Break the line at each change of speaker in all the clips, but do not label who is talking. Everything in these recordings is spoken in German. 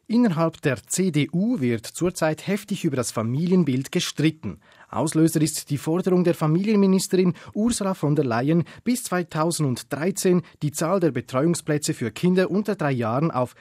Innerhalb der CDU wird zurzeit heftig über das Familienbild gestritten. Auslöser ist die Forderung der Familienministerin Ursula von der Leyen, bis 2013 die Zahl der Betreuungsplätze für Kinder unter 3 Jahren auf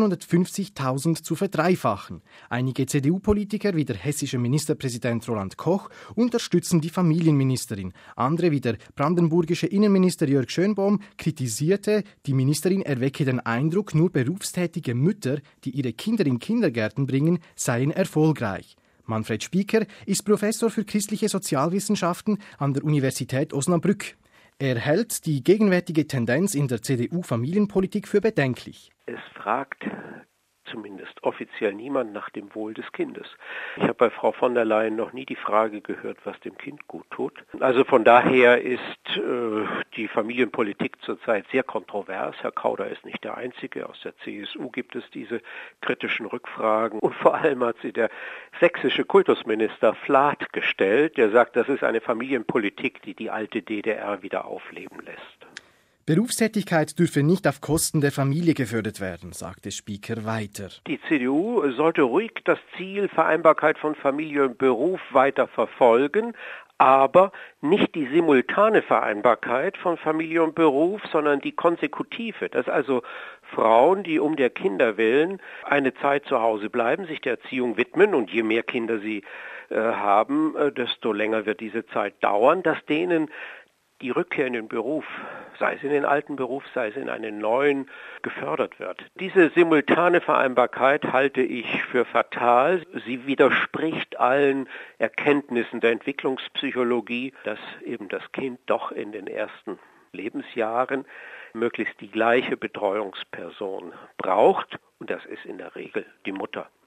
750.000 zu verdreifachen. Einige CDU-Politiker wie der hessische Ministerpräsident Roland Koch unterstützen die Familienministerin. Andere wie der brandenburgische Innenminister Jörg Schönbohm kritisierte, die Ministerin erwecke den Eindruck, nur berufstätige Mütter, die ihre Kinder in Kindergärten bringen, seien erfolgreich. Manfred Spieker ist Professor für christliche Sozialwissenschaften an der Universität Osnabrück. Er hält die gegenwärtige Tendenz in der CDU-Familienpolitik für bedenklich.
Es fragt zumindest offiziell niemand nach dem Wohl des Kindes. Ich habe bei Frau von der Leyen noch nie die Frage gehört, was dem Kind gut tut. Also von daher ist die Familienpolitik zurzeit sehr kontrovers. Herr Kauder ist nicht der Einzige. Aus der CSU gibt es diese kritischen Rückfragen. Und vor allem hat sie der sächsische Kultusminister Flath gestellt, der sagt, das ist eine Familienpolitik, die die alte DDR wieder aufleben lässt.
Berufstätigkeit dürfe nicht auf Kosten der Familie gefördert werden, sagte Spieker weiter.
Die CDU sollte ruhig das Ziel Vereinbarkeit von Familie und Beruf weiter verfolgen, aber nicht die simultane Vereinbarkeit von Familie und Beruf, sondern die konsekutive. Dass also Frauen, die um der Kinder willen eine Zeit zu Hause bleiben, sich der Erziehung widmen, und je mehr Kinder sie haben, desto länger wird diese Zeit dauern, dass denen die Rückkehr in den Beruf, sei es in den alten Beruf, sei es in einen neuen, gefördert wird. Diese simultane Vereinbarkeit halte ich für fatal. Sie widerspricht allen Erkenntnissen der Entwicklungspsychologie, dass eben das Kind doch in den ersten Lebensjahren möglichst die gleiche Betreuungsperson braucht. Und das ist in der Regel die Mutter.